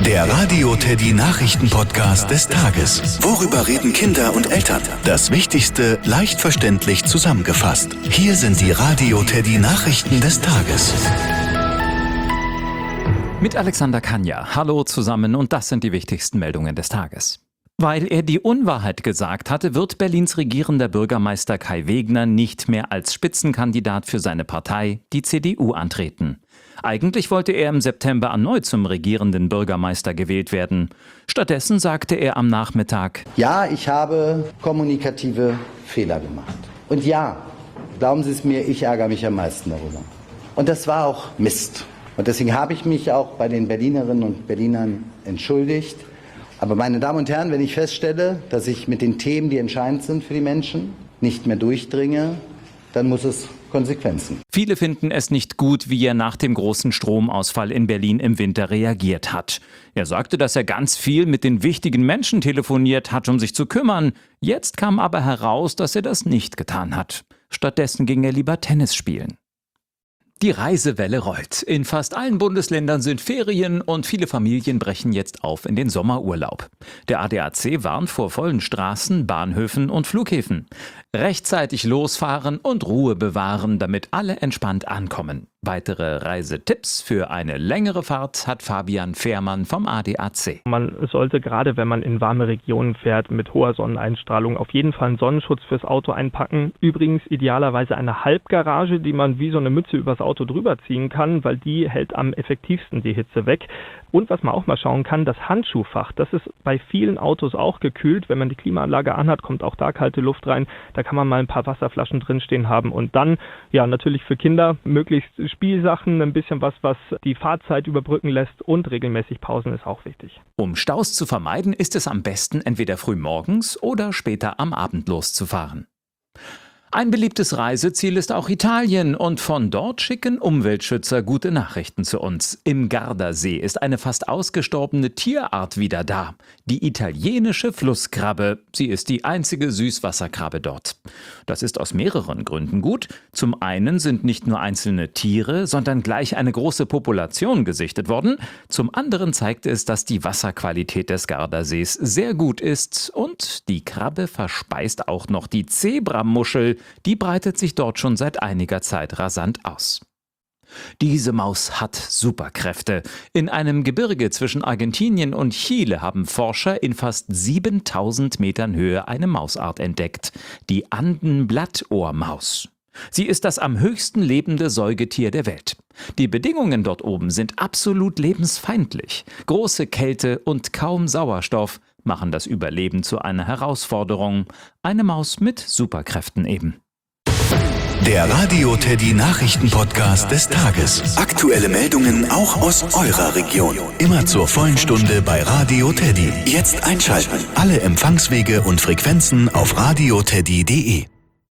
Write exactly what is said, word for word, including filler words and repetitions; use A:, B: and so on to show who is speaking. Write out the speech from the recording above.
A: Der Radio Teddy Nachrichten-Podcast des Tages. Worüber reden Kinder und Eltern? Das Wichtigste leicht verständlich zusammengefasst. Hier sind die Radio Teddy Nachrichten des Tages.
B: Mit Alexander Kanja. Hallo zusammen und das sind die wichtigsten Meldungen des Tages. Weil er die Unwahrheit gesagt hatte, wird Berlins regierender Bürgermeister Kai Wegner nicht mehr als Spitzenkandidat für seine Partei, die C D U, antreten. Eigentlich wollte er im September erneut zum regierenden Bürgermeister gewählt werden. Stattdessen sagte er am Nachmittag:
C: Ja, ich habe kommunikative Fehler gemacht. Und ja, glauben Sie es mir, ich ärgere mich am meisten darüber. Und das war auch Mist. Und deswegen habe ich mich auch bei den Berlinerinnen und Berlinern entschuldigt. Aber meine Damen und Herren, wenn ich feststelle, dass ich mit den Themen, die entscheidend sind für die Menschen, nicht mehr durchdringe, dann muss es Konsequenzen.
B: Viele finden es nicht gut, wie er nach dem großen Stromausfall in Berlin im Winter reagiert hat. Er sagte, dass er ganz viel mit den wichtigen Menschen telefoniert hat, um sich zu kümmern. Jetzt kam aber heraus, dass er das nicht getan hat. Stattdessen ging er lieber Tennis spielen. Die Reisewelle rollt. In fast allen Bundesländern sind Ferien und viele Familien brechen jetzt auf in den Sommerurlaub. Der A D A C warnt vor vollen Straßen, Bahnhöfen und Flughäfen. Rechtzeitig losfahren und Ruhe bewahren, damit alle entspannt ankommen. Weitere Reisetipps für eine längere Fahrt hat Fabian Fehrmann vom A D A C.
D: Man sollte gerade, wenn man in warme Regionen fährt mit hoher Sonneneinstrahlung, auf jeden Fall einen Sonnenschutz fürs Auto einpacken. Übrigens idealerweise eine Halbgarage, die man wie so eine Mütze übers Auto drüber ziehen kann, weil die hält am effektivsten die Hitze weg. Und was man auch mal schauen kann, das Handschuhfach, das ist bei vielen Autos auch gekühlt. Wenn man die Klimaanlage anhat, kommt auch da kalte Luft rein. Da kann man mal ein paar Wasserflaschen drinstehen haben und dann, ja, natürlich für Kinder möglichst Spielsachen, ein bisschen was, was die Fahrzeit überbrücken lässt und regelmäßig Pausen ist auch wichtig.
B: Um Staus zu vermeiden, ist es am besten, entweder früh morgens oder später am Abend loszufahren. Ein beliebtes Reiseziel ist auch Italien und von dort schicken Umweltschützer gute Nachrichten zu uns. Im Gardasee ist eine fast ausgestorbene Tierart wieder da. Die italienische Flusskrabbe. Sie ist die einzige Süßwasserkrabbe dort. Das ist aus mehreren Gründen gut. Zum einen sind nicht nur einzelne Tiere, sondern gleich eine große Population gesichtet worden. Zum anderen zeigt es, dass die Wasserqualität des Gardasees sehr gut ist und die Krabbe verspeist auch noch die Zebramuschel. Die breitet sich dort schon seit einiger Zeit rasant aus. Diese Maus hat Superkräfte. In einem Gebirge zwischen Argentinien und Chile haben Forscher in fast siebentausend Metern Höhe eine Mausart entdeckt, die Anden-Blattohrmaus. Sie ist das am höchsten lebende Säugetier der Welt. Die Bedingungen dort oben sind absolut lebensfeindlich. Große Kälte und kaum Sauerstoff machen das Überleben zu einer Herausforderung. Eine Maus mit Superkräften eben.
A: Der Radio Teddy Nachrichten-Podcast des Tages. Aktuelle Meldungen auch aus eurer Region. Immer zur vollen Stunde bei Radio Teddy. Jetzt einschalten. Alle Empfangswege und Frequenzen auf radio teddy punkt de.